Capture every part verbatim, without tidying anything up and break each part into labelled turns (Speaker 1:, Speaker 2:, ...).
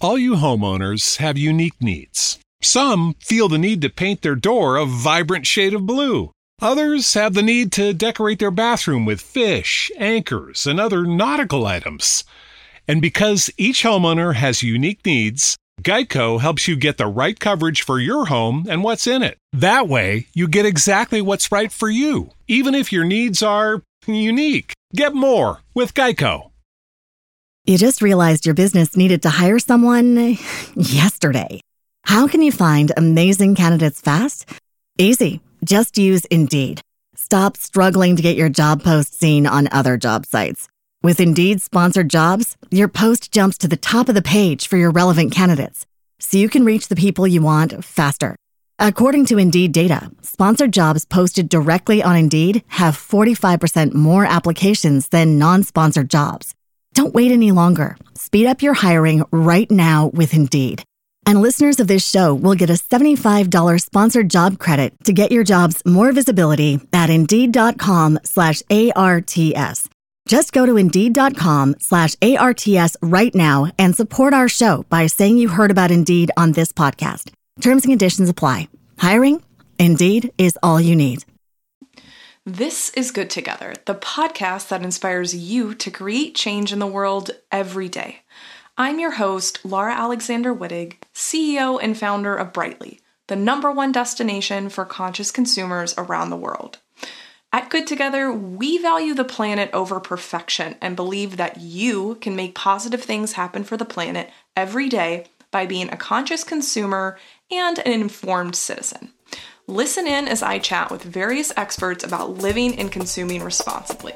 Speaker 1: All you homeowners have unique needs. Some feel the need to paint their door a vibrant shade of blue. Others have the need to decorate their bathroom with fish, anchors, and other nautical items. And because each homeowner has unique needs, Geico helps you get the right coverage for your home and what's in it. That way, you get exactly what's right for you, even if your needs are unique. Get more with Geico.
Speaker 2: You just realized your business needed to hire someone yesterday. How can you find amazing candidates fast? Easy. Just use Indeed. Stop struggling to get your job post seen on other job sites. With Indeed sponsored jobs, your post jumps to the top of the page for your relevant candidates, so you can reach the people you want faster. According to Indeed data, sponsored jobs posted directly on Indeed have forty-five percent more applications than non-sponsored jobs. Don't wait any longer. Speed up your hiring right now with Indeed. And listeners of this show will get a seventy-five dollars sponsored job credit to get your jobs more visibility at Indeed.com slash ARTS. Just go to Indeed.com slash ARTS right now and support our show by saying you heard about Indeed on this podcast. Terms and conditions apply. Hiring? Indeed is all you need.
Speaker 3: This is Good Together, the podcast that inspires you to create change in the world every day. I'm your host, Laura Alexander Wittig, C E O and founder of Brightly, the number one destination for conscious consumers around the world. At Good Together, we value the planet over perfection and believe that you can make positive things happen for the planet every day by being a conscious consumer and an informed citizen. Listen in as I chat with various experts about living and consuming responsibly.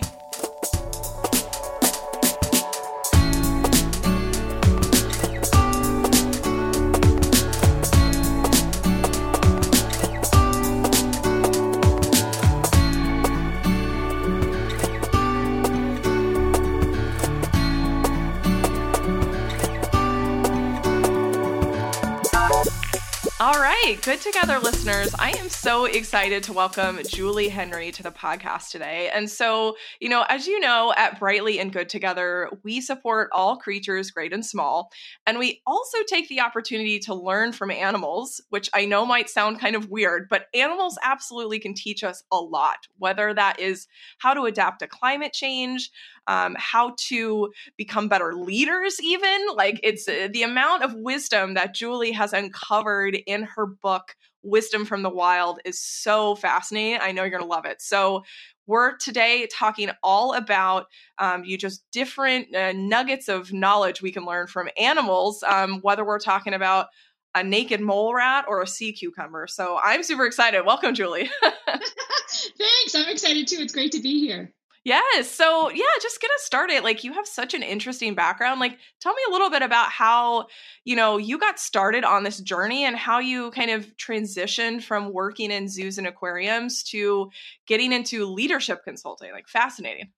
Speaker 3: All right, Good Together listeners, I am so excited to welcome Julie Henry to the podcast today. And so, you know, as you know, at Brightly and Good Together, we support all creatures, great and small. And we also take the opportunity to learn from animals, which I know might sound kind of weird, but animals absolutely can teach us a lot, whether that is how to adapt to climate change, Um, how to become better leaders even. Like it's uh, the amount of wisdom that Julie has uncovered in her book, Wisdom from the Wild, is so fascinating. I know you're going to love it. So we're today talking all about um, you just different uh, nuggets of knowledge we can learn from animals, um, whether we're talking about a naked mole rat or a sea cucumber. So I'm super excited. Welcome, Julie.
Speaker 4: Thanks. I'm excited too. It's great to be here.
Speaker 3: Yes. So yeah, just get us started. Like you have such an interesting background. Like tell me a little bit about how, you know, you got started on this journey and how you kind of transitioned from working in zoos and aquariums to getting into leadership consulting. Like fascinating.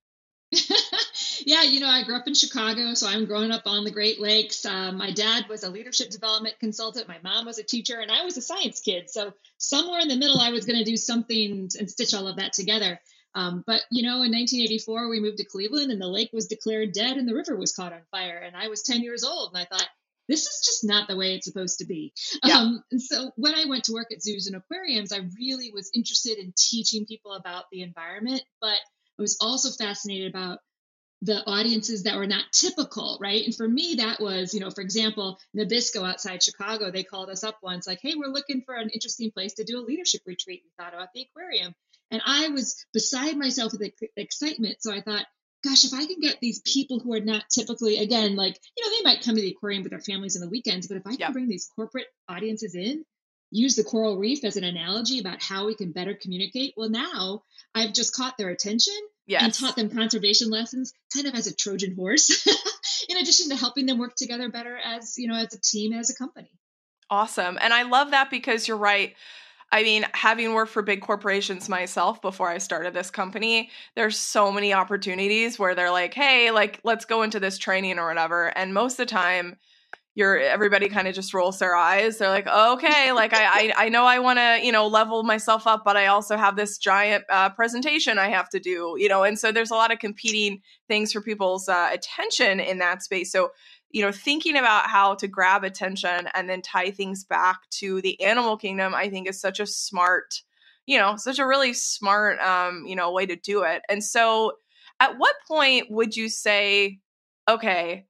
Speaker 4: Yeah, you know, I grew up in Chicago, so I'm growing up on the Great Lakes. Uh, my dad was a leadership development consultant. My mom was a teacher, and I was a science kid. So somewhere in the middle, I was going to do something and stitch all of that together. Um, but, you know, in nineteen eighty-four, we moved to Cleveland and the lake was declared dead and the river was caught on fire. And I was ten years old and I thought, this is just not the way it's supposed to be. Yeah. Um, and so when I went to work at zoos and aquariums, I really was interested in teaching people about the environment, but I was also fascinated about the audiences that were not typical, right? And for me, that was, you know, for example, Nabisco outside Chicago, they called us up once like, hey, we're looking for an interesting place to do a leadership retreat. We thought about the aquarium. And I was beside myself with excitement. So I thought, gosh, if I can get these people who are not typically, again, like, you know, they might come to the aquarium with their families on the weekends, but if I can yeah. bring these corporate audiences in, use the coral reef as an analogy about how we can better communicate. Well, now I've just caught their attention yes. and taught them conservation lessons kind of as a Trojan horse, in addition to helping them work together better as, you know, as a team, as a company.
Speaker 3: Awesome. And I love that because you're right. I mean, having worked for big corporations myself before I started this company, there's so many opportunities where they're like, hey, like, let's go into this training or whatever. And most of the time, you're everybody kind of just rolls their eyes. They're like, oh, okay, like I, I I know I want to, you know, level myself up, but I also have this giant uh, presentation I have to do, you know, and so there's a lot of competing things for people's uh, attention in that space. So you know, thinking about how to grab attention and then tie things back to the animal kingdom, I think is such a smart, you know, such a really smart, um, you know, way to do it. And so at what point would you say, okay,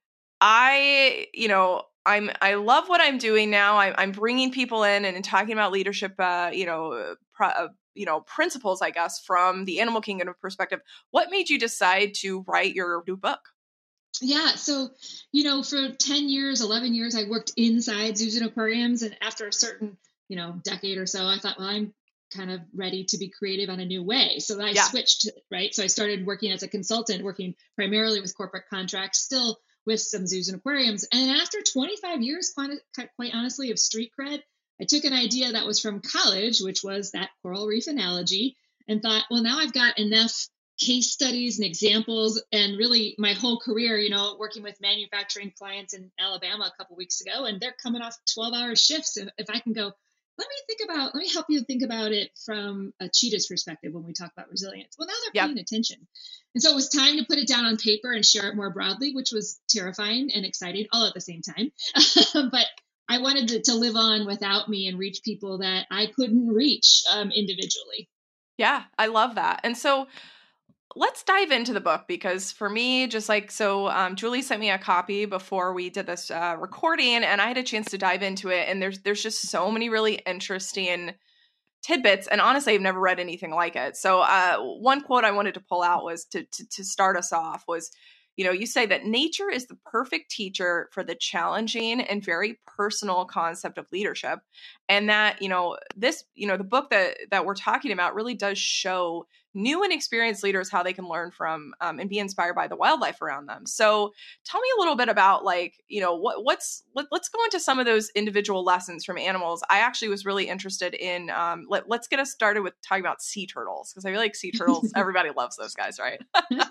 Speaker 3: I, you know, I'm, I love what I'm doing now. I'm, I'm bringing people in and, and talking about leadership, uh, you know, pro, uh, you know, principles, I guess, from the animal kingdom perspective. What made you decide to write your new book?
Speaker 4: Yeah. So, you know, for ten years, eleven years, I worked inside zoos and aquariums. And after a certain, you know, decade or so, I thought, well, I'm kind of ready to be creative on a new way. So I
Speaker 3: Yeah.
Speaker 4: switched, right? So I started working as a consultant, working primarily with corporate contracts, still with some zoos and aquariums. And after twenty-five years, quite, quite honestly, of street cred, I took an idea that was from college, which was that coral reef analogy, and thought, well, now I've got enough case studies and examples, and really my whole career, you know, working with manufacturing clients in Alabama a couple weeks ago, and they're coming off twelve hour shifts. If, if I can go, let me think about, let me help you think about it from a cheetah's perspective when we talk about resilience. Well, now they're
Speaker 3: Yep.
Speaker 4: paying attention. And so it was time to put it down on paper and share it more broadly, which was terrifying and exciting all at the same time. But I wanted to, to live on without me and reach people that I couldn't reach um, individually.
Speaker 3: Yeah, I love that. And so let's dive into the book, because for me, just like, so um, Julie sent me a copy before we did this uh, recording, and I had a chance to dive into it. And there's, there's just so many really interesting tidbits. And honestly, I've never read anything like it. So uh, one quote I wanted to pull out was to, to, to start us off was, you know, you say that nature is the perfect teacher for the challenging and very personal concept of leadership. And that, you know, this, you know, the book that, that we're talking about really does show new and experienced leaders how they can learn from um, and be inspired by the wildlife around them. So tell me a little bit about, like, you know, what what's, let, let's go into some of those individual lessons from animals. I actually was really interested in, um, let, let's get us started with talking about sea turtles, because I feel like sea turtles, everybody loves those guys, right?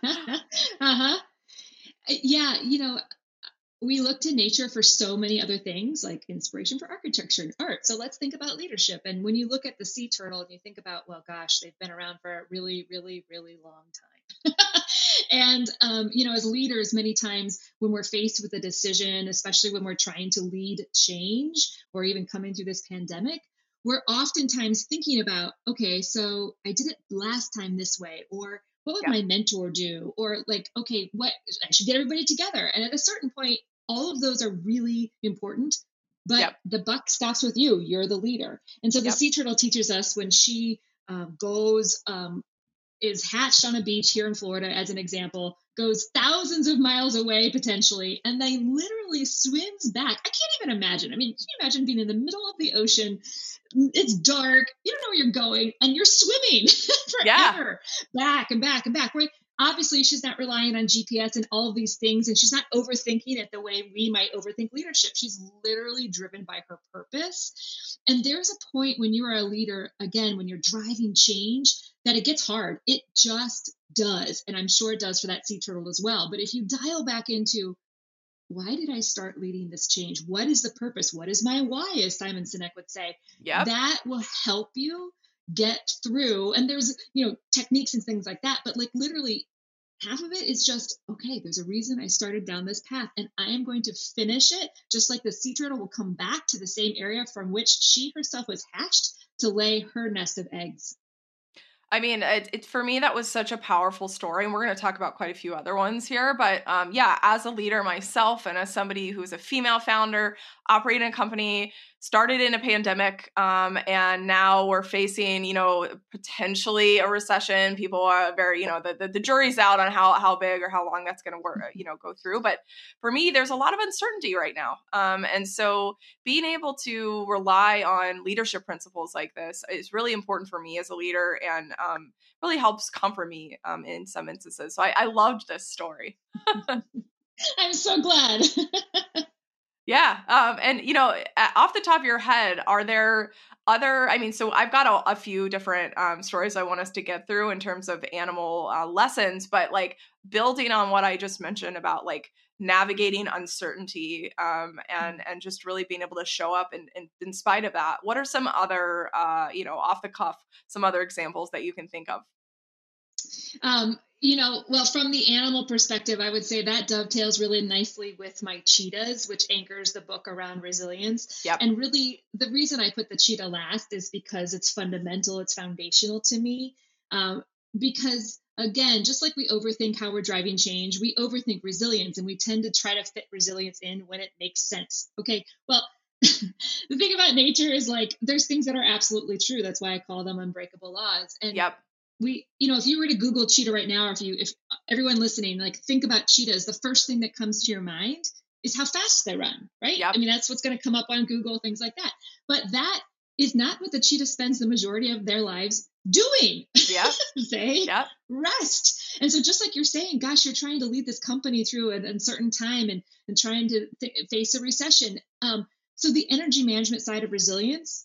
Speaker 4: uh-huh. Yeah, you know, we look to nature for so many other things, like inspiration for architecture and art. So let's think about leadership. And when you look at the sea turtle and you think about, well, gosh, they've been around for a really, really, really long time. And, um, you know, as leaders, many times when we're faced with a decision, especially when we're trying to lead change or even coming through this pandemic, we're oftentimes thinking about, okay, so I did it last time this way, or what would
Speaker 3: Yeah.
Speaker 4: my mentor do? Or like, okay, what, I should get everybody together. And at a certain point, all of those are really important, but
Speaker 3: Yep.
Speaker 4: the buck stops with you. You're the leader. And so the
Speaker 3: Yep.
Speaker 4: sea turtle teaches us when she um, goes, um, is hatched on a beach here in Florida, as an example, goes thousands of miles away potentially, and then literally swims back. I can't even imagine. I mean, can you imagine being in the middle of the ocean? It's dark. You don't know where you're going, and you're swimming forever, yeah. back and back and back. Right? Obviously, she's not relying on G P S and all of these things, and she's not overthinking it the way we might overthink leadership. She's literally driven by her purpose. And there's a point when you are a leader, again, when you're driving change, that it gets hard. It just does. And I'm sure it does for that sea turtle as well. But if you dial back into, why did I start leading this change? What is the purpose? What is my why, as Simon Sinek would say?
Speaker 3: Yep.
Speaker 4: That will help you get through. And there's, you know, techniques and things like that. But like literally half of it is just, okay, there's a reason I started down this path, and I am going to finish it. Just like the sea turtle will come back to the same area from which she herself was hatched to lay her nest of eggs.
Speaker 3: I mean, it, it, for me, that was such a powerful story, and we're going to talk about quite a few other ones here. But um, yeah, as a leader myself, and as somebody who's a female founder, operating a company, started in a pandemic, um, and now we're facing, you know, potentially a recession. People are very, you know, the, the, the jury's out on how how big or how long that's going to work, you know, go through. But for me, there's a lot of uncertainty right now, um, and so being able to rely on leadership principles like this is really important for me as a leader, and um, really helps comfort me um, in some instances. So I, I loved this story.
Speaker 4: I'm so glad.
Speaker 3: Yeah. Um, and, you know, off the top of your head, are there other, I mean, so I've got a, a few different um, stories I want us to get through in terms of animal uh, lessons, but like building on what I just mentioned about like navigating uncertainty um, and, and just really being able to show up in, in, in spite of that. What are some other, uh, you know, off the cuff, some other examples that you can think of?
Speaker 4: Um, You know, well, from the animal perspective, I would say that dovetails really nicely with my cheetahs, which anchors the book around resilience.
Speaker 3: Yep.
Speaker 4: And really, the reason I put the cheetah last is because it's fundamental, it's foundational to me. Um, because again, just like we overthink how we're driving change, we overthink resilience, and we tend to try to fit resilience in when it makes sense. Okay, well, the thing about nature is like there's things that are absolutely true. That's why I call them unbreakable laws. And
Speaker 3: Yep.
Speaker 4: we, you know, if you were to Google cheetah right now, or if you, if everyone listening, like think about cheetahs, the first thing that comes to your mind is how fast they run, right?
Speaker 3: Yep.
Speaker 4: I mean, that's what's going to come up on Google, things like that. But that is not what the cheetah spends the majority of their lives doing.
Speaker 3: Yeah.
Speaker 4: They
Speaker 3: Yep.
Speaker 4: rest. And so just like you're saying, gosh, you're trying to lead this company through an uncertain time and, and trying to th- face a recession. Um, so the energy management side of resilience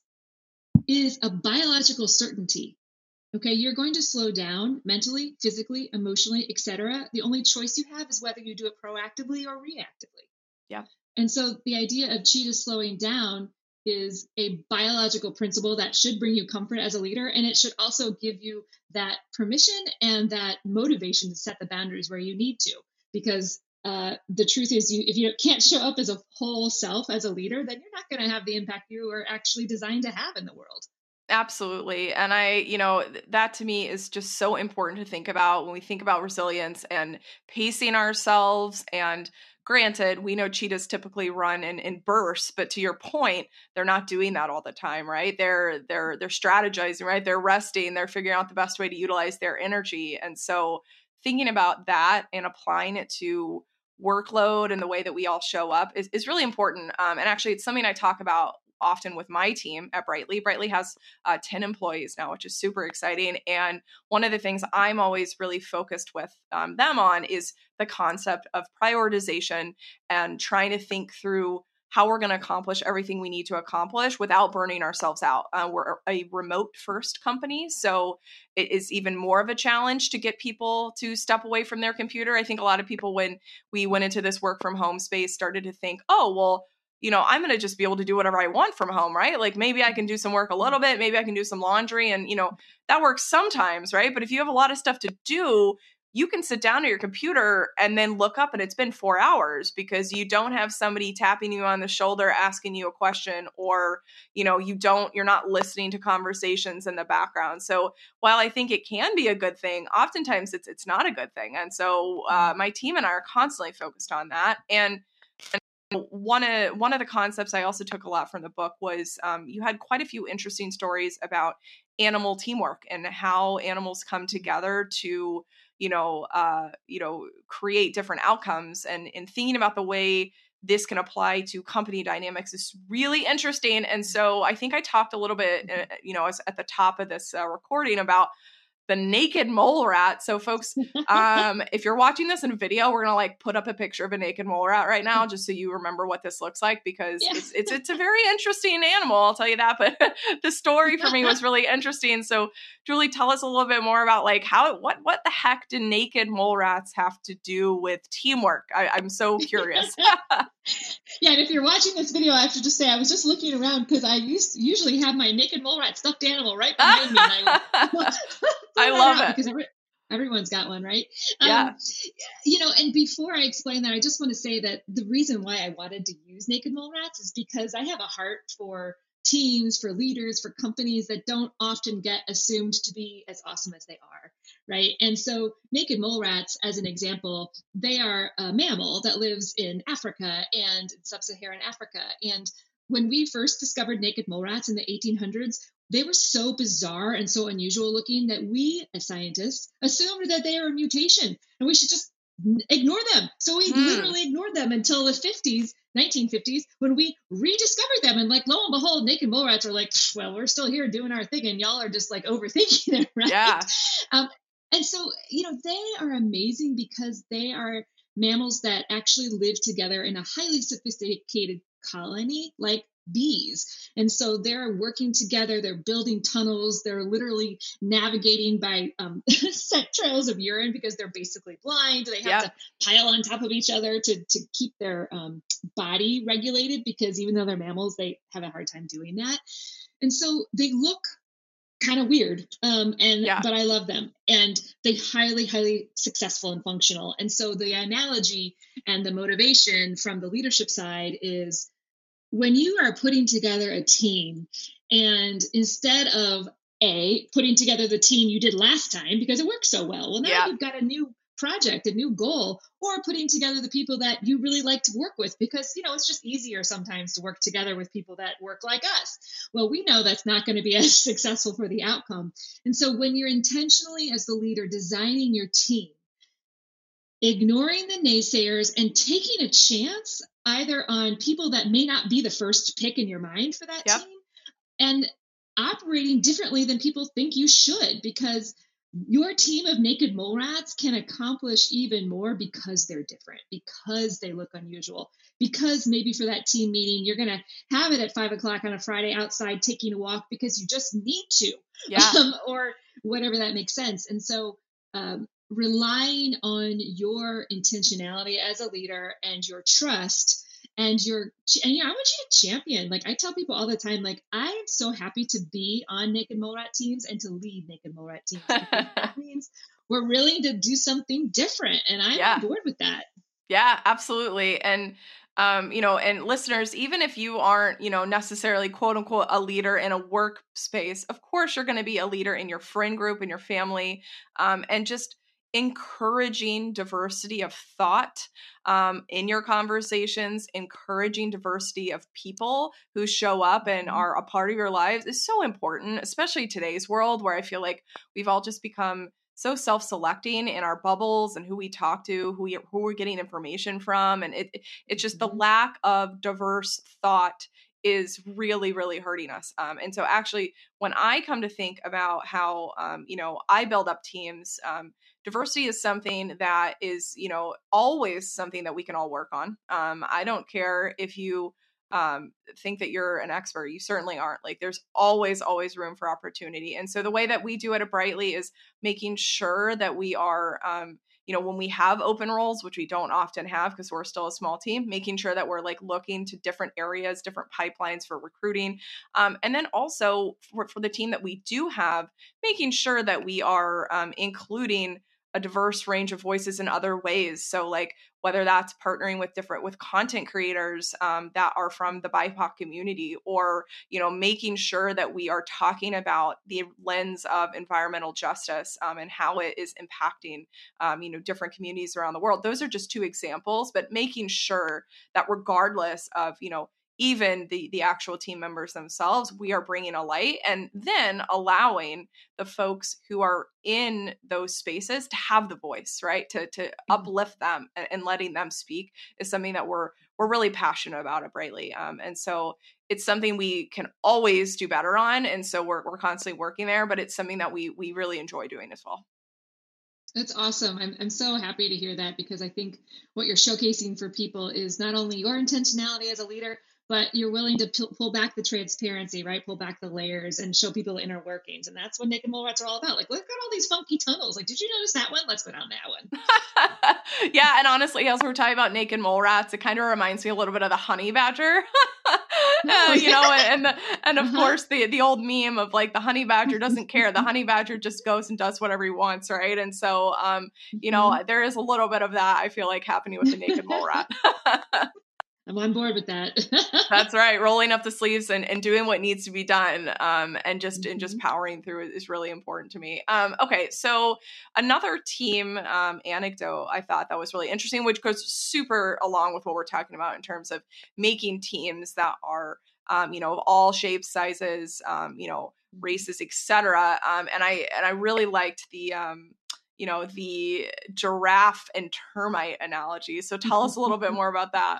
Speaker 4: is a biological certainty. Okay, you're going to slow down mentally, physically, emotionally, et cetera. The only choice you have is whether you do it proactively or reactively.
Speaker 3: Yeah.
Speaker 4: And so the idea of cheetahs slowing down is a biological principle that should bring you comfort as a leader. And it should also give you that permission and that motivation to set the boundaries where you need to. Because uh, the truth is, you if you can't show up as a whole self as a leader, then you're not going to have the impact you are actually designed to have in the world.
Speaker 3: Absolutely. And I, you know, th- that to me is just so important to think about when we think about resilience and pacing ourselves. And granted, we know cheetahs typically run in, in bursts, but to your point, they're not doing that all the time, right? They're they're they're strategizing, right? They're resting, they're figuring out the best way to utilize their energy. And so thinking about that and applying it to workload and the way that we all show up is, is really important. Um, and actually, it's something I talk about often with my team at Brightly. Brightly has uh, ten employees now, which is super exciting. And one of the things I'm always really focused with um, them on is the concept of prioritization and trying to think through how we're going to accomplish everything we need to accomplish without burning ourselves out. Uh, we're a remote first company, so it is even more of a challenge to get people to step away from their computer. I think a lot of people, when we went into this work from home space, started to think, oh, well, you know, I'm going to just be able to do whatever I want from home, right? Like maybe I can do some work a little bit, maybe I can do some laundry, and, you know, that works sometimes, right? But if you have a lot of stuff to do, you can sit down at your computer and then look up and it's been four hours because you don't have somebody tapping you on the shoulder, asking you a question, or, you know, you don't, you're not listening to conversations in the background. So while I think it can be a good thing, oftentimes it's, it's not a good thing. And so uh, my team and I are constantly focused on that. And, and One of one of the concepts I also took a lot from the book was um, you had quite a few interesting stories about animal teamwork and how animals come together to, you know, uh, you know, create different outcomes. And, and thinking about the way this can apply to company dynamics is really interesting. And so I think I talked a little bit, uh, you know, at the top of this uh, recording about the naked mole rat. So folks, um, if you're watching this in video, we're going to like put up a picture of a naked mole rat right now, just so you remember what this looks like, because yeah. it's, it's, it's a very interesting animal. I'll tell you that, but the story for me was really interesting. So Julie, tell us a little bit more about like how, what, what the heck do naked mole rats have to do with teamwork? I, I'm so curious.
Speaker 4: Yeah, and if you're watching this video, I have to just say I was just looking around because I used usually have my naked mole rat stuffed animal right behind me. And I,
Speaker 3: I love it
Speaker 4: because every, everyone's got one, right?
Speaker 3: Yeah.
Speaker 4: Um, you know, and before I explain that, I just want to say that the reason why I wanted to use naked mole rats is because I have a heart for teams, for leaders, for companies that don't often get assumed to be as awesome as they are, right? And so naked mole rats, as an example, they are a mammal that lives in Africa and sub-Saharan Africa. And when we first discovered naked mole rats in the eighteen hundreds, they were so bizarre and so unusual looking that we, as scientists, assumed that they were a mutation and we should just ignore them. So we mm. literally ignored them until the fifties, nineteen fifties, when we rediscovered them. And like, lo and behold, naked mole rats are like, well, we're still here doing our thing and y'all are just like overthinking it, right?
Speaker 3: Yeah.
Speaker 4: Um, and so, you know, they are amazing because they are mammals that actually live together in a highly sophisticated colony, like bees. And so they're working together, they're building tunnels, they're literally navigating by um, scent trails of urine because they're basically blind. They have yep. to pile on top of each other to, to keep their um, body regulated because even though they're mammals, they have a hard time doing that. And so they look kind of weird. Um, and,
Speaker 3: yeah.
Speaker 4: but I love them, and they highly, highly successful and functional. And so the analogy and the motivation from the leadership side is when you are putting together a team, and instead of A, putting together the team you did last time because it worked so well, well, now
Speaker 3: yeah.
Speaker 4: you've got a new project, a new goal, or putting together the people that you really like to work with because, you know, it's just easier sometimes to work together with people that work like us. Well, we know that's not going to be as successful for the outcome. And so when you're intentionally, as the leader, designing your team, ignoring the naysayers and taking a chance either on people that may not be the first pick in your mind for that
Speaker 3: yep.
Speaker 4: team, and operating differently than people think you should, because your team of naked mole rats can accomplish even more because they're different, because they look unusual, because maybe for that team meeting, you're going to have it at five o'clock on a Friday outside taking a walk because you just need to,
Speaker 3: yeah.
Speaker 4: um, or whatever that makes sense. And so um, relying on your intentionality as a leader and your trust and your, and yeah, I want you to champion. Like I tell people all the time, like I am so happy to be on Naked Mole Rat teams and to lead Naked Mole Rat teams, because that means we're willing to do something different. And I'm
Speaker 3: yeah.
Speaker 4: on board with that.
Speaker 3: Yeah, absolutely. And, um, you know, and listeners, even if you aren't, you know, necessarily quote unquote a leader in a workspace, of course, you're going to be a leader in your friend group, in your family, um, and just encouraging diversity of thought um, in your conversations, encouraging diversity of people who show up and are a part of your lives is so important, especially today's world where I feel like we've all just become so self-selecting in our bubbles and who we talk to, who, we, who we're getting information from. And it it's just the lack of diverse thought is really, really hurting us. Um, and so actually, when I come to think about how, um, you know, I build up teams, um, diversity is something that is, you know, always something that we can all work on. Um, I don't care if you um, think that you're an expert. You certainly aren't. Like there's always, always room for opportunity. And so the way that we do it at Brightly is making sure that we are, um, you know, when we have open roles, which we don't often have because we're still a small team, making sure that we're like looking to different areas, different pipelines for recruiting. Um, and then also for, for the team that we do have, making sure that we are um, including a diverse range of voices in other ways. So like whether that's partnering with different, with content creators um, that are from the B I P O C community, or, you know, making sure that we are talking about the lens of environmental justice um, and how it is impacting, um, you know, different communities around the world. Those are just two examples, but making sure that regardless of, you know, even the the actual team members themselves, we are bringing a light, and then allowing the folks who are in those spaces to have the voice, right? To to uplift them and, and letting them speak is something that we're we're really passionate about at Brightly. Um, and so it's something we can always do better on. And so we're we're constantly working there, but it's something that we we really enjoy doing as well.
Speaker 4: That's awesome. I'm I'm so happy to hear that, because I think what you're showcasing for people is not only your intentionality as a leader, but you're willing to p- pull back the transparency, right? Pull back the layers and show people the inner workings. And that's what Naked Mole Rats are all about. Like, look at all these funky tunnels. Like, did you notice that one? Let's go down that one.
Speaker 3: Yeah. And honestly, as we're talking about Naked Mole Rats, it kind of reminds me a little bit of the honey badger, uh, you know, and, and, the, and of uh-huh. course the, the old meme of like the honey badger doesn't care. The honey badger just goes and does whatever he wants. Right. And so, um, you know, mm-hmm. there is a little bit of that, I feel like, happening with the Naked Mole Rat.
Speaker 4: I'm on board with that.
Speaker 3: That's right. Rolling up the sleeves and, and doing what needs to be done. Um, and just, mm-hmm. and just powering through is really important to me. Um, okay. So another team, um, anecdote I thought that was really interesting, which goes super along with what we're talking about in terms of making teams that are, um, you know, of all shapes, sizes, um, you know, races, et cetera. Um, and I, and I really liked the, um, you know, the giraffe and termite analogy. So tell us a little bit more about that.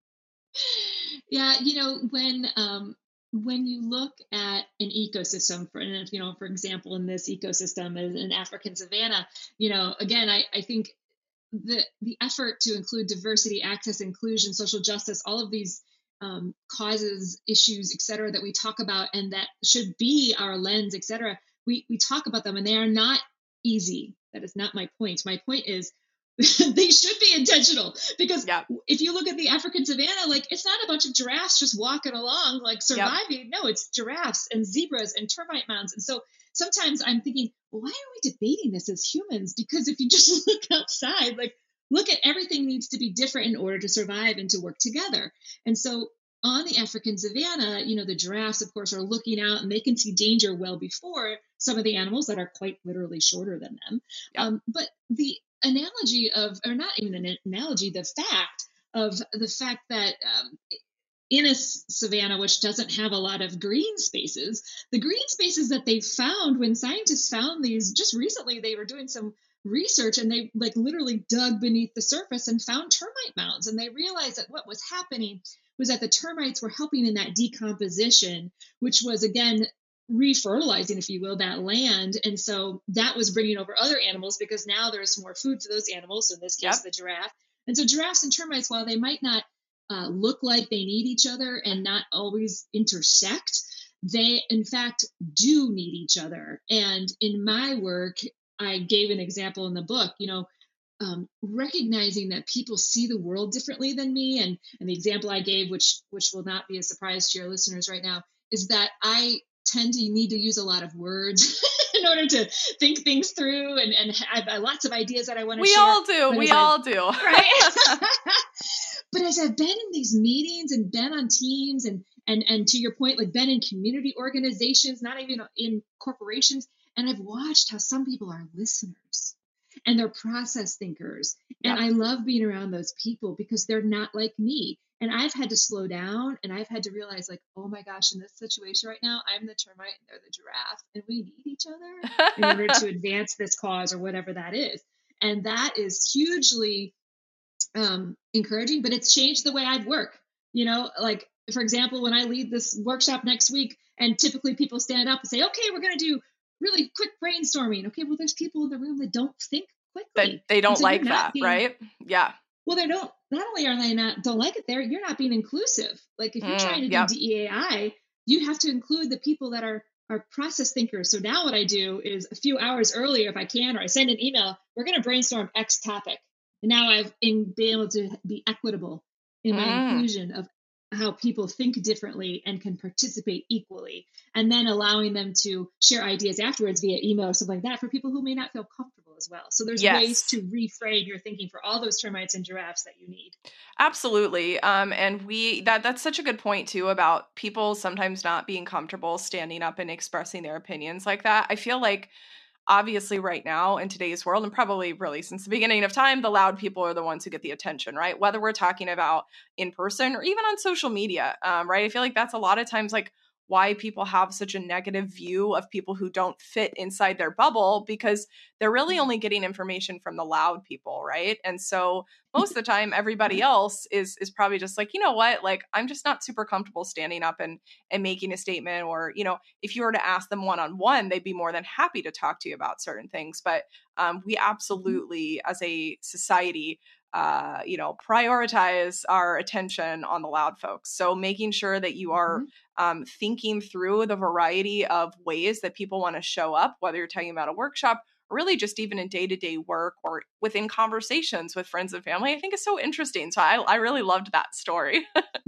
Speaker 4: Yeah, you know, when um, when you look at an ecosystem, for you know, for example, in this ecosystem as an African savanna, you know, again, I, I think the the effort to include diversity, access, inclusion, social justice, all of these um, causes, issues, et cetera, that we talk about, and that should be our lens, et cetera. We we talk about them, and they are not easy. That is not my point. My point is, they should be intentional, because yeah. if you look at the African savanna, like it's not a bunch of giraffes just walking along, like surviving. Yep. No, it's giraffes and zebras and termite mounds. And so sometimes I'm thinking, well, why are we debating this as humans? Because if you just look outside, like, look at everything needs to be different in order to survive and to work together. And so on the African savanna, you know, the giraffes, of course, are looking out and they can see danger well before some of the animals that are quite literally shorter than them.
Speaker 3: Yep.
Speaker 4: Um, but the analogy of, or not even an analogy, the fact of the fact that um, in a savanna, which doesn't have a lot of green spaces, the green spaces that they found when scientists found these just recently, they were doing some research and they like literally dug beneath the surface and found termite mounds. And they realized that what was happening was that the termites were helping in that decomposition, which was, again, refertilizing, if you will, that land. And so that was bringing over other animals because now there's more food for those animals, so in this case, yep. the giraffe. And so giraffes and termites, while they might not uh, look like they need each other and not always intersect, they, in fact, do need each other. And in my work, I gave an example in the book, you know, Um, recognizing that people see the world differently than me. And, and the example I gave, which which will not be a surprise to your listeners right now, is that I tend to need to use a lot of words in order to think things through. And, and I have lots of ideas that I want to
Speaker 3: we
Speaker 4: share.
Speaker 3: All do. We all do.
Speaker 4: Right? But as I've been in these meetings and been on teams and, and, and to your point, like been in community organizations, not even in corporations, and I've watched how some people are listeners. And they're process thinkers. And yep. I love being around those people because they're not like me. And I've had to slow down and I've had to realize, like, oh my gosh, in this situation right now, I'm the termite and they're the giraffe. And we need each other in order to advance this cause or whatever that is. And that is hugely um, encouraging, but it's changed the way I work. You know, like, for example, when I lead this workshop next week, and typically people stand up and say, okay, we're going to do really quick brainstorming. Okay, well, there's people in the room that don't think quickly.
Speaker 3: But they don't
Speaker 4: so
Speaker 3: like that,
Speaker 4: being,
Speaker 3: right? Yeah.
Speaker 4: Well, they don't, not only are they not, don't like it there, you're not being inclusive. Like if you're mm, trying to yep. do D E A I, you have to include the people that are, are process thinkers. So now what I do is a few hours earlier, if I can, or I send an email, we're going to brainstorm X topic. And now I've in, been able to be equitable in my mm. inclusion of how people think differently and can participate equally, and then allowing them to share ideas afterwards via email or something like that for people who may not feel comfortable as well. So there's yes. ways to reframe your thinking for all those termites and giraffes that you need.
Speaker 3: Absolutely. Um, and we, that that's such a good point too, about people sometimes not being comfortable standing up and expressing their opinions like that. I feel like obviously right now in today's world, and probably really since the beginning of time, the loud people are the ones who get the attention, right? Whether we're talking about in person or even on social media, um, right? I feel like that's a lot of times like why people have such a negative view of people who don't fit inside their bubble, because they're really only getting information from the loud people, right? And so most of the time, everybody else is is probably just like, you know what, like I'm just not super comfortable standing up and and making a statement. Or, you know, if you were to ask them one-on-one, they'd be more than happy to talk to you about certain things. But um, we absolutely, as a society, uh, you know, prioritize our attention on the loud folks. So making sure that you are mm-hmm. um, thinking through the variety of ways that people want to show up, whether you're talking about a workshop, or really just even in day-to-day work or within conversations with friends and family, I think is so interesting. So I, I really loved that story.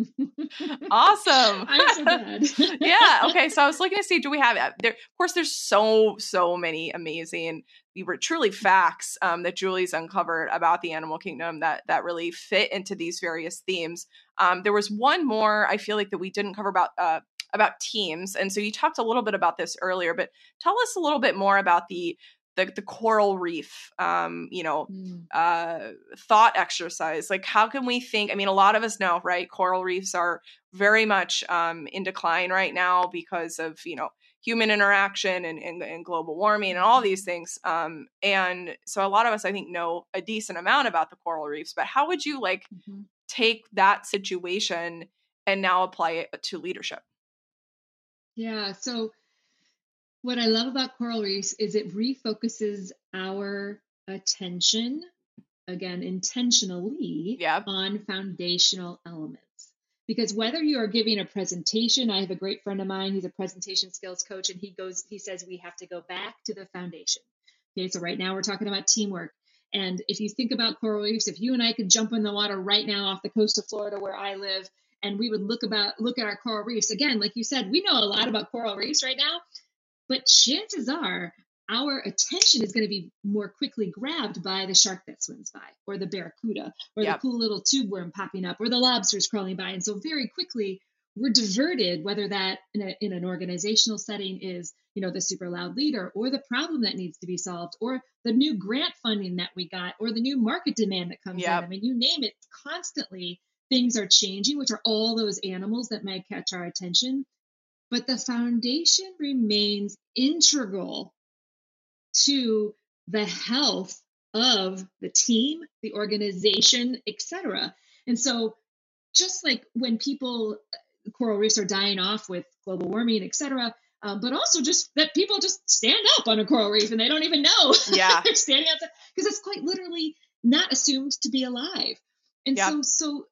Speaker 3: Awesome.
Speaker 4: I'm so glad.
Speaker 3: Yeah. Okay. So I was looking to see, do we have there? Of course, there's so, so many amazing, we were truly facts um, that Julie's uncovered about the animal kingdom that that really fit into these various themes. Um, there was one more I feel like that we didn't cover about uh, about teams. And so you talked a little bit about this earlier, but tell us a little bit more about the the, the coral reef, um, you know, mm. uh, thought exercise. Like, how can we think? I mean, a lot of us know, right? Coral reefs are very much um, in decline right now because of, you know, human interaction and, and, and global warming and all these things. Um, and so a lot of us, I think, know a decent amount about the coral reefs, but how would you like mm-hmm. take that situation and now apply it to leadership?
Speaker 4: Yeah. So what I love about coral reefs is it refocuses our attention, again, intentionally,
Speaker 3: yep.
Speaker 4: on foundational elements. Because whether you are giving a presentation, I have a great friend of mine, he's a presentation skills coach, and he goes, he says, we have to go back to the foundation. Okay, so right now we're talking about teamwork. And if you think about coral reefs, if you and I could jump in the water right now off the coast of Florida where I live, and we would look about look at our coral reefs, again, like you said, we know a lot about coral reefs right now, but chances are our attention is going to be more quickly grabbed by the shark that swims by, or the barracuda, or
Speaker 3: Yep.
Speaker 4: the cool little tube worm popping up, or the lobsters crawling by. And so very quickly we're diverted, whether that in, a, in an organizational setting is, you know, the super loud leader, or the problem that needs to be solved, or the new grant funding that we got, or the new market demand that comes
Speaker 3: Yep.
Speaker 4: in. I mean, you name it, constantly things are changing, which are all those animals that might catch our attention. But the foundation remains integral to the health of the team, the organization, et cetera. And so just like when people, coral reefs are dying off with global warming, et cetera, um, but also just that people just stand up on a coral reef and they don't even know
Speaker 3: Yeah.
Speaker 4: they're standing outside, because it's quite literally not assumed to be alive. And
Speaker 3: Yep.
Speaker 4: so, so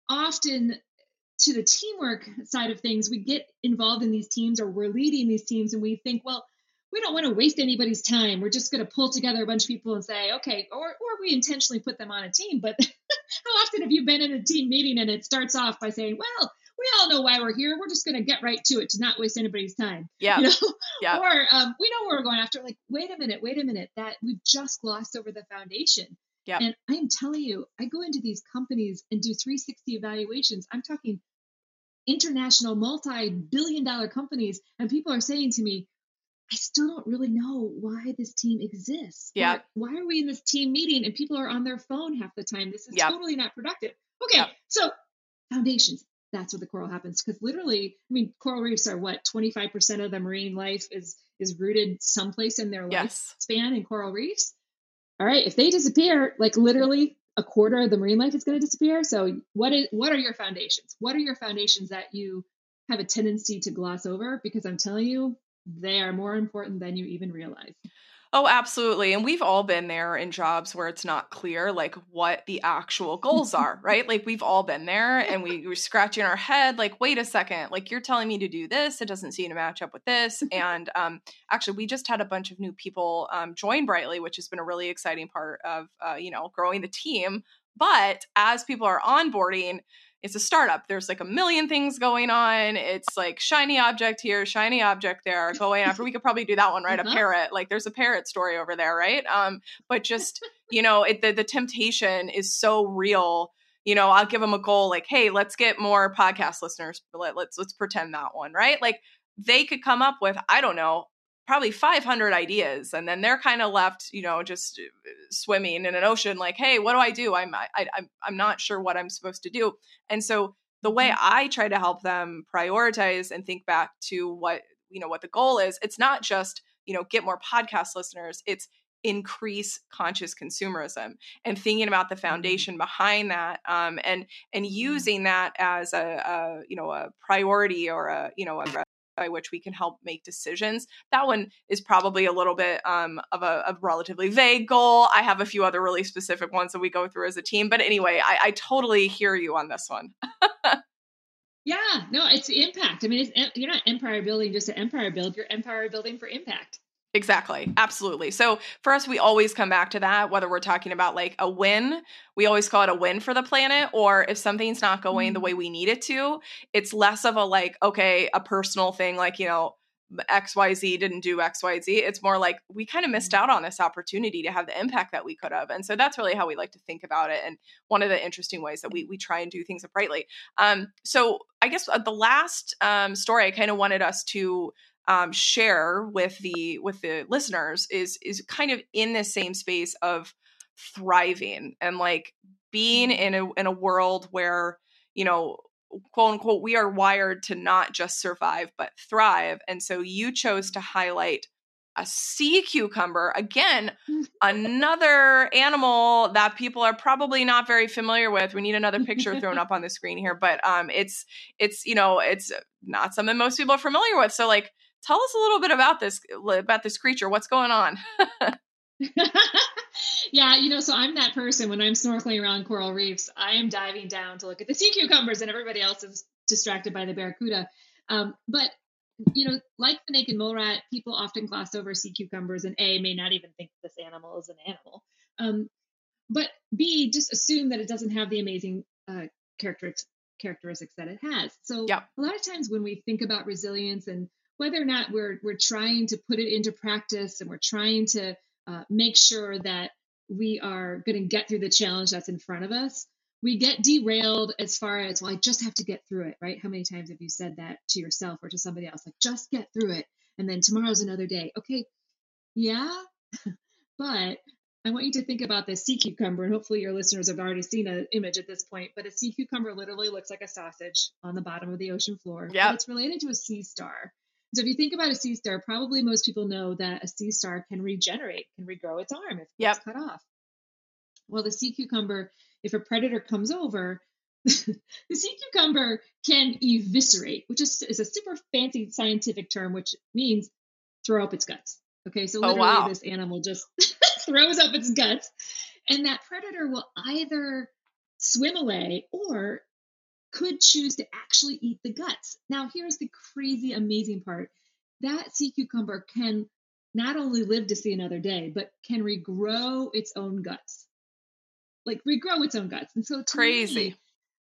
Speaker 4: often to the teamwork side of things, we get involved in these teams, or we're leading these teams, and we think, well, we don't want to waste anybody's time. We're just going to pull together a bunch of people and say, okay, or or we intentionally put them on a team. But how often have you been in a team meeting and it starts off by saying, well, we all know why we're here. We're just going to get right to it to not waste anybody's time.
Speaker 3: Yeah.
Speaker 4: You know?
Speaker 3: Yeah.
Speaker 4: Or um, we know where we're going after. Like, wait a minute, wait a minute. That we've just glossed over the foundation.
Speaker 3: Yep.
Speaker 4: And I'm telling you, I go into these companies and do three sixty evaluations. I'm talking international multi-billion dollar companies, and people are saying to me, I still don't really know why this team exists.
Speaker 3: Yeah.
Speaker 4: Or, why are we in this team meeting and people are on their phone half the time? This is
Speaker 3: Yep.
Speaker 4: totally not productive. Okay,
Speaker 3: Yep.
Speaker 4: so foundations. That's where the coral happens. Because literally, I mean, coral reefs are what, twenty-five percent of the marine life is is rooted someplace in their
Speaker 3: Yes.
Speaker 4: lifespan in coral reefs. All right, if they disappear, like literally a quarter of the marine life is going to disappear. So what is what are your foundations? What are your foundations that you have a tendency to gloss over? Because I'm telling you, they are more important than you even realize.
Speaker 3: Oh, absolutely. And we've all been there in jobs where it's not clear, like, what the actual goals are, right? Like, we've all been there, and we were scratching our head, like, wait a second, like, you're telling me to do this. It doesn't seem to match up with this. And um, actually, we just had a bunch of new people um, join Brightly, which has been a really exciting part of, uh, you know, growing the team. But as people are onboarding, it's a startup. There's like a million things going on. It's like shiny object here, shiny object there, going after. We could probably do that one, right? Uh-huh. A parrot. Like there's a parrot story over there, right? Um, but just, you know, it, the, the temptation is so real. You know, I'll give them a goal like, hey, let's get more podcast listeners. Let, let's let's pretend that one, right? Like they could come up with, I don't know, probably five hundred ideas, and then they're kind of left, you know, just swimming in an ocean like, hey, what do I do? I'm I, I'm I'm not sure what I'm supposed to do. And so the way I try to help them prioritize and think back to what, you know, what the goal is, it's not just, you know, get more podcast listeners, it's increase conscious consumerism and thinking about the foundation behind that, um, and and using that as a, a you know a priority or a you know a by which we can help make decisions. That one is probably a little bit um, of a, a relatively vague goal. I have a few other really specific ones that we go through as a team. But anyway, I, I totally hear you on this one.
Speaker 4: Yeah, no, it's impact. I mean, it's, you're not empire building just to empire build. You're empire building for impact.
Speaker 3: Exactly. Absolutely. So for us, we always come back to that, whether we're talking about like a win, we always call it a win for the planet, or if something's not going the way we need it to, it's less of a like, okay, a personal thing, like, you know, X Y Z didn't do X Y Z. It's more like we kind of missed out on this opportunity to have the impact that we could have. And so that's really how we like to think about it. And one of the interesting ways that we we try and do things Brightly. Um, so I guess the last um, story I kind of wanted us to Um, share with the with the listeners is is kind of in this same space of thriving and like being in a in a world where, you know, quote unquote, we are wired to not just survive but thrive. And so you chose to highlight a sea cucumber, again, another animal that people are probably not very familiar with. We need another picture thrown up on the screen here, but um, it's it's you know it's not something most people are familiar with. So like, tell us a little bit about this, about this creature. What's going on?
Speaker 4: Yeah, you know, so I'm that person when I'm snorkeling around coral reefs, I am diving down to look at the sea cucumbers and everybody else is distracted by the barracuda. Um, but, you know, like the naked mole rat, people often gloss over sea cucumbers and A, may not even think this animal is an animal. Um, but B, just assume that it doesn't have the amazing uh, characteristics, characteristics that it has. So
Speaker 3: yep.
Speaker 4: a lot of times when we think about resilience and whether or not we're we're trying to put it into practice and we're trying to uh, make sure that we are going to get through the challenge that's in front of us, we get derailed as far as, well, I just have to get through it, right? How many times have you said that to yourself or to somebody else? Like, just get through it. And then tomorrow's another day. Okay. Yeah. But I want you to think about the sea cucumber, and hopefully your listeners have already seen an image at this point, but a sea cucumber literally looks like a sausage on the bottom of the ocean floor.
Speaker 3: Yeah.
Speaker 4: But it's related to a sea star. So if you think about a sea star, probably most people know that a sea star can regenerate, can regrow its arm if
Speaker 3: Yep.
Speaker 4: it's cut off. Well, the sea cucumber, if a predator comes over, the sea cucumber can eviscerate, which is, is a super fancy scientific term, which means throw up its guts. Okay, so
Speaker 3: Oh,
Speaker 4: literally
Speaker 3: wow.
Speaker 4: this animal just throws up its guts, and that predator will either swim away or could choose to actually eat the guts. Now, here's the crazy, amazing part. That sea cucumber can not only live to see another day, but can regrow its own guts. Like regrow its own guts. And so to
Speaker 3: Crazy.
Speaker 4: me,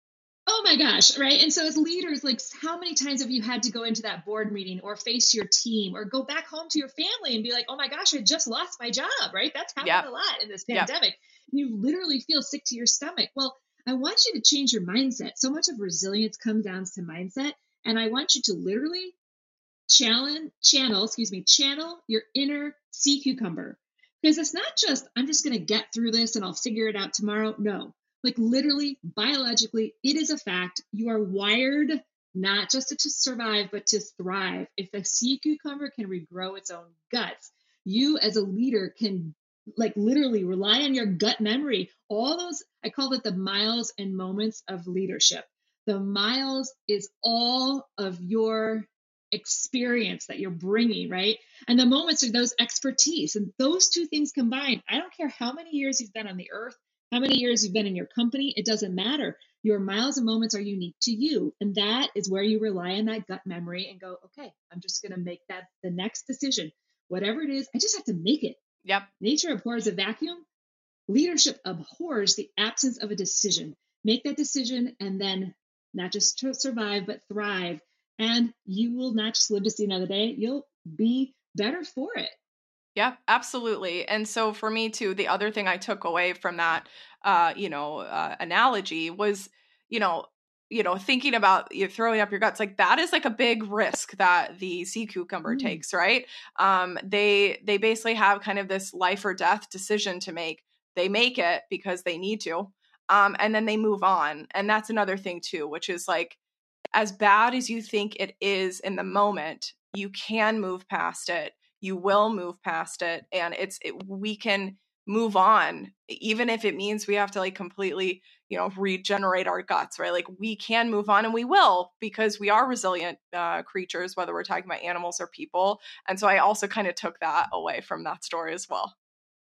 Speaker 4: oh my gosh, right? And so as leaders, like how many times have you had to go into that board meeting or face your team or go back home to your family and be like, oh my gosh, I just lost my job, right? That's happened
Speaker 3: Yep.
Speaker 4: a lot in this
Speaker 3: Yep.
Speaker 4: pandemic. And you literally feel sick to your stomach. Well, I want you to change your mindset. So much of resilience comes down to mindset. And I want you to literally challenge, channel, excuse me, channel your inner sea cucumber. Because it's not just, I'm just going to get through this and I'll figure it out tomorrow. No, like literally, biologically, it is a fact. You are wired not just to, to survive, but to thrive. If a sea cucumber can regrow its own guts, you as a leader can like literally rely on your gut memory. All those, I call it the miles and moments of leadership. The miles is all of your experience that you're bringing, right? And the moments are those expertise. And those two things combined, I don't care how many years you've been on the earth, how many years you've been in your company, it doesn't matter. Your miles and moments are unique to you. And that is where you rely on that gut memory and go, okay, I'm just going to make that the next decision. Whatever it is, I just have to make it.
Speaker 3: Yep.
Speaker 4: Nature abhors a vacuum. Leadership abhors the absence of a decision. Make that decision and then not just to survive, but thrive. And you will not just live to see another day. You'll be better for it.
Speaker 3: Yeah, absolutely. And so for me too, the other thing I took away from that, uh, you know, uh, analogy was, you know, you know, thinking about you throwing up your guts, like that is like a big risk that the sea cucumber
Speaker 4: Mm.
Speaker 3: takes, right? Um, they they basically have kind of this life or death decision to make. They make it because they need to, um, and then they move on. And that's another thing too, which is like, as bad as you think it is in the moment, you can move past it. You will move past it, and it's it, we can move on, even if it means we have to like completely, you know, regenerate our guts, right? Like we can move on, and we will, because we are resilient uh, creatures, whether we're talking about animals or people. And so I also kind of took that away from that story as well.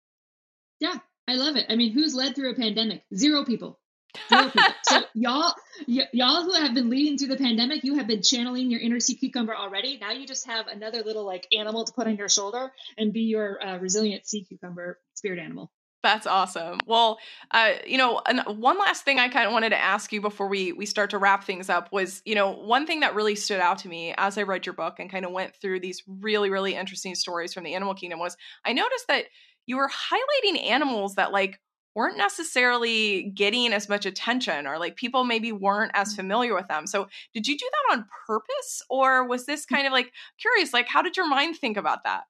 Speaker 4: Yeah, I love it. I mean, who's led through a pandemic? Zero people. Zero people. So y'all, y- y'all who have been leading through the pandemic, you have been channeling your inner sea cucumber already. Now you just have another little like animal to put on your shoulder and be your uh, resilient sea cucumber spirit animal.
Speaker 3: That's awesome. Well, uh, you know, and one last thing I kind of wanted to ask you before we we start to wrap things up was, you know, one thing that really stood out to me as I read your book and kind of went through these really, really interesting stories from the animal kingdom was I noticed that you were highlighting animals that like weren't necessarily getting as much attention, or like people maybe weren't as familiar with them. So did you do that on purpose, or was this kind of like curious, like how did your mind think about that?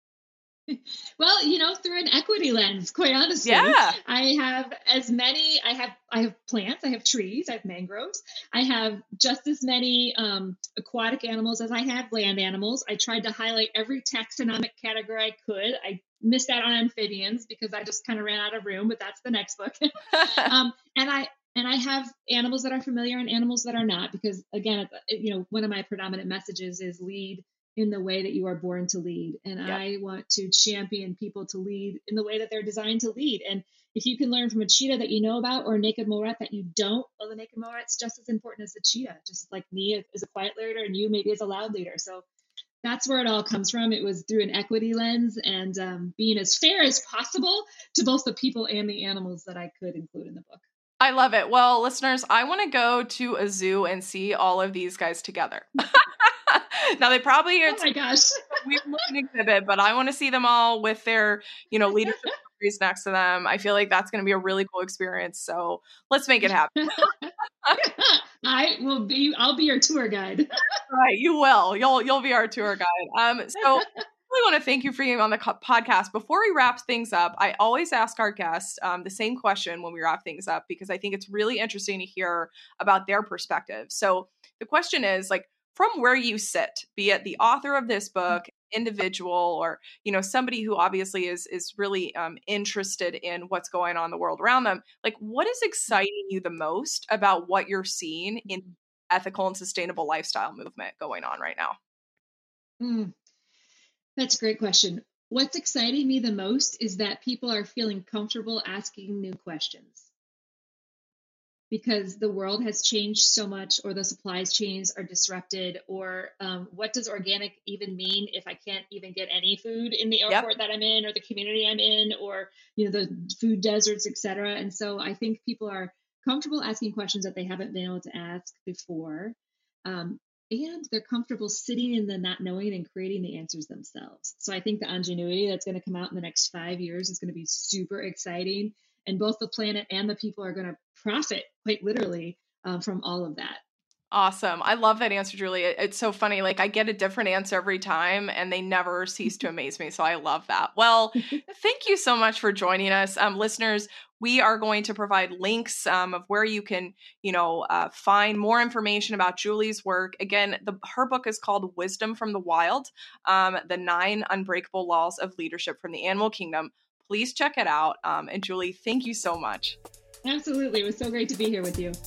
Speaker 4: Well, you know, through an equity lens, quite honestly,
Speaker 3: Yeah.
Speaker 4: I have as many, I have, I have plants, I have trees, I have mangroves. I have just as many um, aquatic animals as I have land animals. I tried to highlight every taxonomic category I could. I missed out on amphibians because I just kind of ran out of room, but that's the next book. um, and I, and I have animals that are familiar and animals that are not, because again, you know, one of my predominant messages is lead in the way that you are born to lead. And
Speaker 3: Yep.
Speaker 4: I want to champion people to lead in the way that they're designed to lead. And if you can learn from a cheetah that you know about or a naked mole rat that you don't, well, the naked mole rat's just as important as the cheetah, just like me as a quiet leader and you maybe as a loud leader. So that's where it all comes from. It was through an equity lens and um, being as fair as possible to both the people and the animals that I could include in the book.
Speaker 3: I love it. Well, listeners, I want to go to a zoo and see all of these guys together. Now they probably are.
Speaker 4: Oh my gosh.
Speaker 3: We're looking exhibit, but I want to see them all with their, you know, leadership degrees next to them. I feel like that's going to be a really cool experience. So let's make it happen.
Speaker 4: I will be, I'll be your tour guide.
Speaker 3: Right. You will, you'll, you'll be our tour guide. Um, so I really want to thank you for being on the co- podcast. Before we wrap things up, I always ask our guests um, the same question when we wrap things up, because I think it's really interesting to hear about their perspective. So the question is, like, from where you sit, be it the author of this book, individual, or, you know, somebody who obviously is is really um, interested in what's going on in the world around them, like, what is exciting you the most about what you're seeing in ethical and sustainable lifestyle movement going on right now?
Speaker 4: Mm, that's a great question. What's exciting me the most is that people are feeling comfortable asking new questions, because the world has changed so much, or the supply chains are disrupted, or um, what does organic even mean if I can't even get any food in the airport yep. that I'm in, or the community I'm in, or, you know, the food deserts, et cetera. And so I think people are comfortable asking questions that they haven't been able to ask before. Um, and they're comfortable sitting in the not knowing and creating the answers themselves. So I think the ingenuity that's going to come out in the next five years is going to be super exciting. And both the planet and the people are going to profit, quite literally, uh, from all of that.
Speaker 3: Awesome. I love that answer, Julie. It's so funny. Like, I get a different answer every time, and they never cease to amaze me. So I love that. Well, thank you so much for joining us. Um, listeners, we are going to provide links um, of where you can, you know, uh, find more information about Julie's work. Again, the, her book is called Wisdom from the Wild, um, The Nine Unbreakable Laws of Leadership from the Animal Kingdom. Please check it out. Um, and Julie, thank you so much.
Speaker 4: Absolutely. It was so great to be here with you.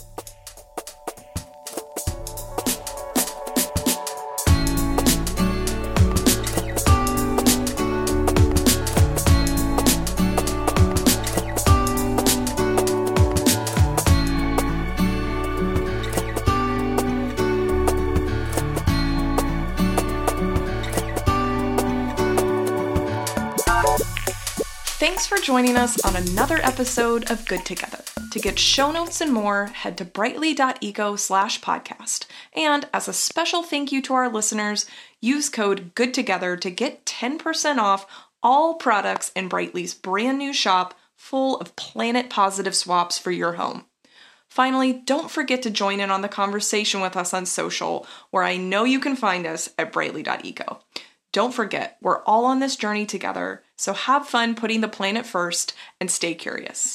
Speaker 3: Thanks for joining us on another episode of Good Together. To get show notes and more, head to brightly.eco slash podcast. And as a special thank you to our listeners, use code GOODTOGETHER to get ten percent off all products in Brightly's brand new shop full of planet positive swaps for your home. Finally, don't forget to join in on the conversation with us on social, where I know you can find us at brightly.eco. Don't forget, we're all on this journey together, so have fun putting the planet first and stay curious.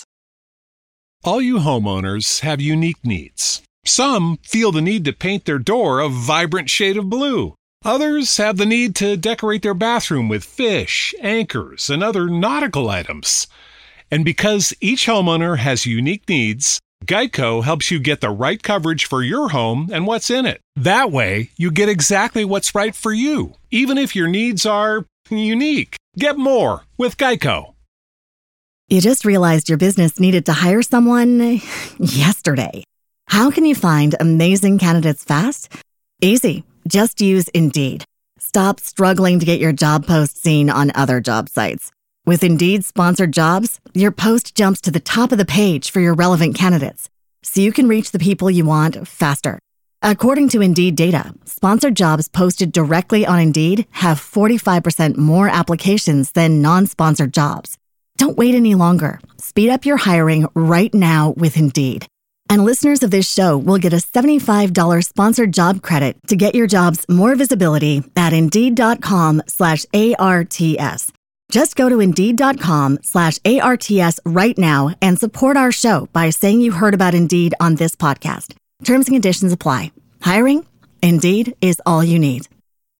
Speaker 1: All you homeowners have unique needs. Some feel the need to paint their door a vibrant shade of blue. Others have the need to decorate their bathroom with fish, anchors, and other nautical items. And because each homeowner has unique needs, Geico helps you get the right coverage for your home and what's in it. That way, you get exactly what's right for you, even if your needs are unique. Get more with Geico.
Speaker 2: You just realized your business needed to hire someone yesterday. How can you find amazing candidates fast? Easy. Just use Indeed. Stop struggling to get your job post seen on other job sites. With Indeed sponsored jobs, your post jumps to the top of the page for your relevant candidates, so you can reach the people you want faster. According to Indeed data, sponsored jobs posted directly on Indeed have forty-five percent more applications than non-sponsored jobs. Don't wait any longer. Speed up your hiring right now with Indeed. And listeners of this show will get a seventy-five dollars sponsored job credit to get your jobs more visibility at Indeed.com slash ARTS. Just go to Indeed.com slash ARTS right now and support our show by saying you heard about Indeed on this podcast. Terms and conditions apply. Hiring? Indeed is all you need.